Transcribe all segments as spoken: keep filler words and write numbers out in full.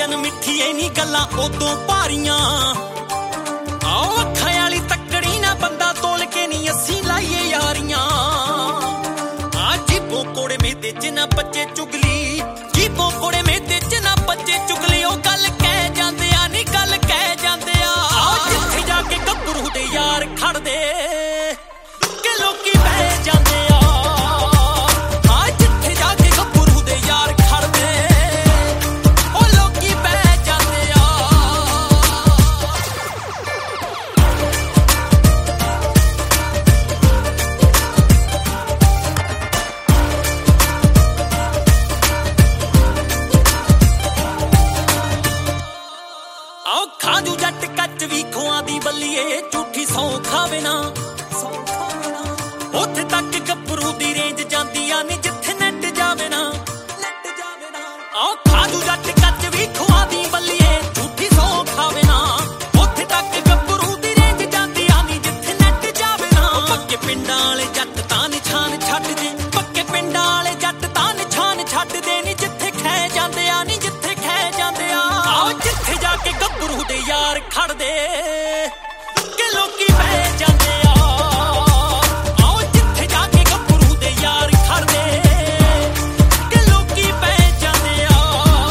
ਵਜਨ ਮਿੱਠੀ ਐ ਨੀ ਗੱਲਾਂ ਉਦੋਂ ਭਾਰੀਆਂ ਆਓ ਅੱਖਾਂ ਵਾਲੀ ਤੱਕੜੀ ਨਾ ਬੰਦਾ ਤੋਲ ਕੇ ਨੀ ਅਸੀਂ ਲਾਈਏ ਯਾਰੀਆਂ ਆ ਜੀਬੋਂ ਕੋੜੇ ਮੇਤੇ ਚ ਨਾ ਬੱਚੇ ਚੁਗਲੀ ਜੀਬੋਂ ਕੋੜੇ ਮੇਤੇ ਚ ਨਾ ਬੱਚੇ ਚੁਗਲੀ ਉਹ ਗੱਲ ਕਹਿ ਜਾਂਦੇ ਆ ਨੀ ਗੱਲ ਕਹਿ ਜਾਂਦੇ ਆ ਆਓ ਜਿੱਥੇ ਜਾ ਕੇ ਗੱਭਰੂ ਦੇ ਯਾਰ ਖੜਦੇ ਕਿ ਲੋਕੀ ਬਹਿ ਜਾਂਦੇ ਆ ਖਾਜੂ ਜੱਟ ਕੱਚ ਵੀ ਖੋਆਂ ਦੀ ਬੱਲੀਏ ਝੂਠੀ ਸੌ ਖਾਵੇ ਨਾ ਉੱਥੇ ਤੱਕ ਗੱਭਰੂ ਦੀ ਰੇਂਜ ਜਾਂਦੀ ਆ ਨੀ ਜਿੱਥੇ ਨੱਟ ਜਾਵੇ ਨਾ ਆਓ ਖਾਜੂ ਜੱਟ ਕੱਚ ਵੀ ਖੋਆਂ ਦੀ ਬੱਲੀਏ ਝੂਠੀ ਸੌ ਖਾਵੇ ਨਾ ਉੱਥੇ ਤੱਕ ਗੱਭਰੂ ਦੀ ਰੇਂਜ ਜਾਂਦੀ ਆ ਨੀ ਜਿੱਥੇ ਨੱਟ ਜਾਵੇ ਨਾ ਪੱਕੇ ਪਿੰਡਾਂ ਵਾਲੇ ਜੱਟ ਤਾਂ ਨਿਸ਼ਾਨ ਛੱਡਦੇ ਪੱਕੇ ਪਿੰਡਾਂ ਵਾਲੇ ਜੱਟ ਤਾਂ ਨਿਸ਼ਾਨ ਛੱਡਦੇ ਨੀ ਜਿੱਥੇ ਖਹਿ ਜਾਂਦੇ ਆ ਨੀ ਜਿੱਥੇ ਖਹਿ ਜਾਂਦੇ ਆ ਆਓ ਜਿੱਥੇ ਜਾ ਕੇ ਗੱਭਰੂ ਦੇ ਯਾਰ ਖੜਦੇ ਕਿ ਲੋਕੀ ਬਹਿ ਜਾਂਦੇ ਆ ਆਓ ਜਿੱਥੇ ਜਾ ਕੇ ਗੱਭਰੂ ਦੇ ਯਾਰ ਖੜਦੇ ਕਿ ਲੋਕੀ ਬਹਿ ਜਾਂਦੇ ਆ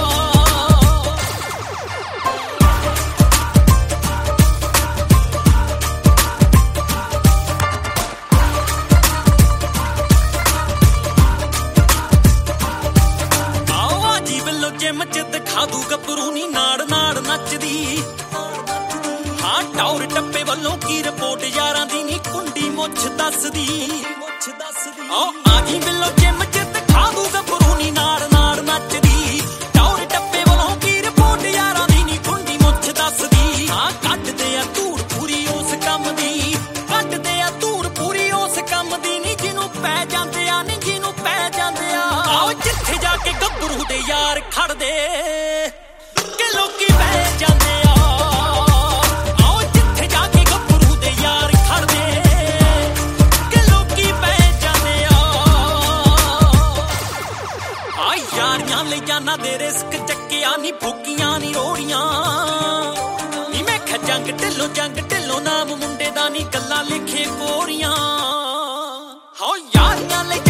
ਆਓ ਆ ਜੀ ਵੱਲੋਂ ਜਿਮ ਚ ਦਿਖਾ ਦੂ ਗੱਭਰੂ ਨੀ ਨਾੜ ਨਾੜ ਨੱਚਦੀ ਹਾਂ ਟੌਰ ਟੱਪੇ ਵੱਲੋਂ ਕੀ ਰਿਪੋਰਟ ਯਾਰਾਂ ਦੀ ਨੀ ਕੁੰਡੀ ਮੁੱਛ ਦੱਸਦੀ ਮੁੱਛ ਦੱਸਦੀ ਓ ਆ ਜੀ ਵੱਲੋਂ ਜਿਮ ਚ ਦਿਖਾ ਦੂ ਗੱਭਰੂ ਨੀ ਨਾੜ ਨਾੜ ਨੱਚਦੀ ਟੌਰ ਟੱਪੇ ਵੱਲੋਂ ਕੀ ਰਿਪੋਰਟ ਯਾਰਾਂ ਦੀ ਨੀ ਕੁੰਡੀ ਮੁੱਛ ਦੱਸਦੀ ਹਾਂ ਕੱਢਦੇ ਆ ਧੂੜ ਪੂਰੀ ਉਸ ਕੰਮ ਦੀ ਕੱਢਦੇ ਆ ਧੂੜ ਪੂਰੀ ਉਸ ਕੰਮ ਦੀ ਨੀ ਜਿਹਨੂੰ ਪੈ ਜਾਂਦੇ ਆ ਨੀ ਜਿਹਨੂੰ ਪੈ ਜਾਂਦੇ ਆ ਆਓ ਜਿੱਥੇ ਜਾ ਕੇ ਗੱਭਰੂ ਦੇ ਯਾਰ ਖੜਦੇ ਕਿ ਲੋਕੀ ਬਹਿ ਜਾਂਦੇ ਆ ਆਓ ਜਿੱਥੇ ਜਾ ਕੇ ਗੱਭਰੂ ਦੇ ਯਾਰ ਖੜਦੇ ਕਿ ਲੋਕੀ ਬਹਿ ਜਾਂਦੇ ਆ ਆ ਯਾਰੀਆਂ ਲਈ ਜਾਨਾਂ ਦੇ ਰਿਸਕ ਚੱਕਿਆ ਨੀ ਫੋਕੀਆਂ ਨੀ ਰੋੜੀਆਂ ਨੀ ਮੈਂ ਖਾ ਜੰਗ ਢਿੱਲੋਂ ਜੰਗ ਢਿੱਲੋਂ ਨਾਮ ਮੁੰਡੇ ਦਾ ਨੀ ਗੱਲਾਂ ਲਿਖੇ ਕੋਰੀਆਂ ਹੋ ਯਾਰੀਆਂ ਲਈ